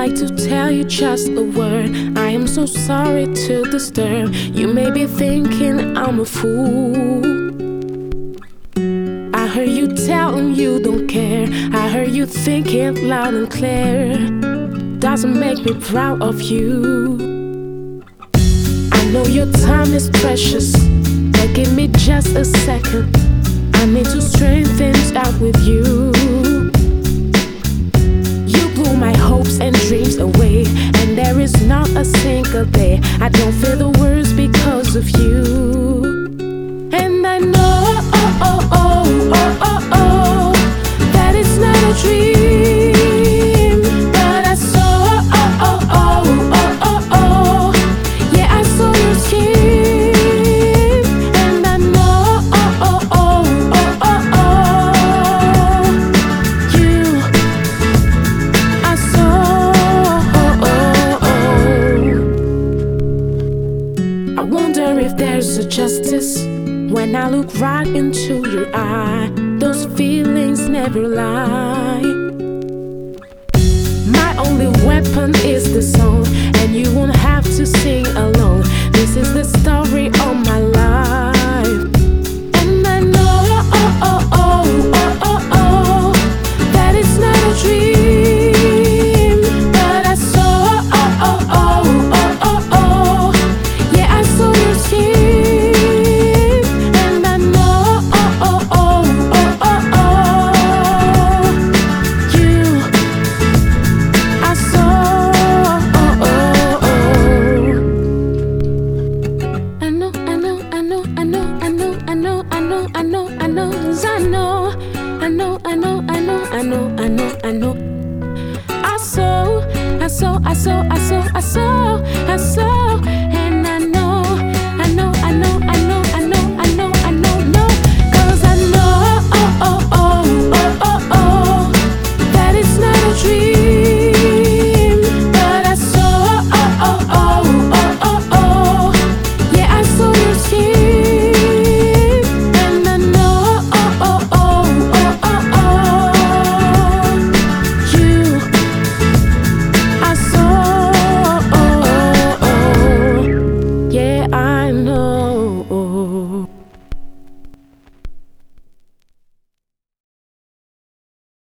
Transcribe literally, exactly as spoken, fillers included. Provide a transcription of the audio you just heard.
like to tell you just a word. I am so sorry to disturb. You may be thinking I'm a fool. I heard you telling you don't care. I heard you thinking loud and clear. Doesn't make me proud of you. I know your time is precious, but give me just a second. I need to straighten things out with you. You blew my hopes and dreams away, and there is not a single day I don't feel the worst because of you. And I know, oh, oh, oh, oh, oh, oh, that it's not a dream, but I saw, oh, oh, oh, oh, oh, oh, yeah, I saw your skin. And I know, oh, oh, oh, oh, oh, oh, you, I saw, oh, oh, oh. I wonder if there's a justice when I look right into your eye. Those feelings never lie. My only weapon is the song, and you won't have to sing along. This is the story of my life. And I know, oh, oh, oh, oh, oh, oh, that it's not a dream, but I saw, oh, oh, oh, oh, oh, oh, yeah, I saw your skin. I know, I know, I know, I know, I know, I know. I saw, I saw, I saw, I saw, I saw, I saw.